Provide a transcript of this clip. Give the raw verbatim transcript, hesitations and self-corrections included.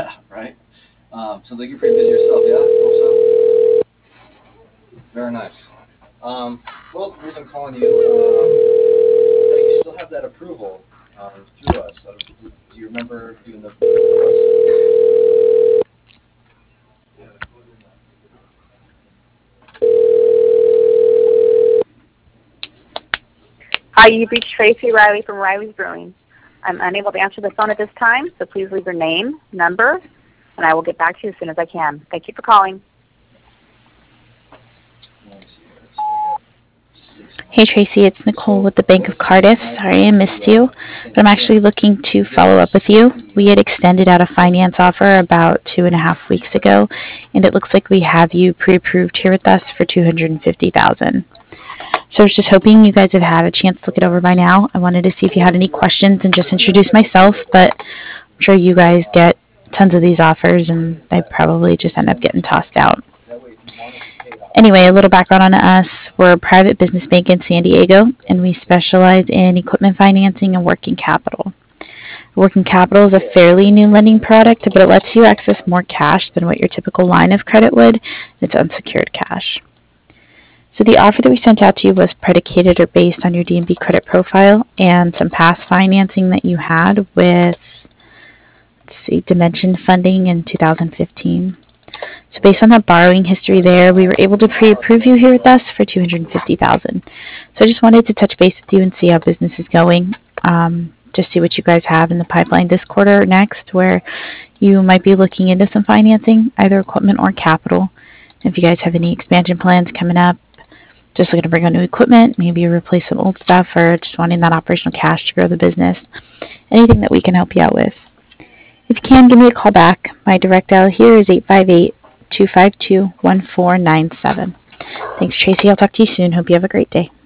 Yeah, right. Um, sounds like you're pretty busy yourself. Yeah, hope so. Very nice. Um, well, the reason I'm calling you, um, you, know, you still have that approval um, through us. So, do, do you remember doing the through us? Hi, you've reached Tracy Riley from Riley's Brewing. I'm unable to answer the phone at this time, so please leave your name, number, and I will get back to you as soon as I can. Thank you for calling. Hey Tracy, it's Nicole with the Bank of Cardiff. Sorry I missed you, but I'm actually looking to follow up with you. We had extended out a finance offer about two and a half weeks ago, and it looks like we have you pre-approved here with us for two hundred fifty thousand dollars. So I was just hoping you guys have had a chance to look it over by now. I wanted to see if you had any questions and just introduce myself, but I'm sure you guys get tons of these offers and they probably just end up getting tossed out. Anyway, a little background on us. We're a private business bank in San Diego, and we specialize in equipment financing and working capital. Working capital is a fairly new lending product, but it lets you access more cash than what your typical line of credit would. It's unsecured cash. So the offer that we sent out to you was predicated or based on your D and B credit profile and some past financing that you had with, let's see, Dimension Funding in two thousand fifteen. So based on that borrowing history there, we were able to pre-approve you here with us for two hundred fifty thousand dollars. So I just wanted to touch base with you and see how business is going. Um, just see what you guys have in the pipeline this quarter or next, where you might be looking into some financing, either equipment or capital. If you guys have any expansion plans coming up, just looking to bring on new equipment, maybe replace some old stuff, or just wanting that operational cash to grow the business, anything that we can help you out with. If you can, give me a call back. My direct dial here is eight five eight, two five two, one four nine seven. Thanks, Tracy. I'll talk to you soon. Hope you have a great day.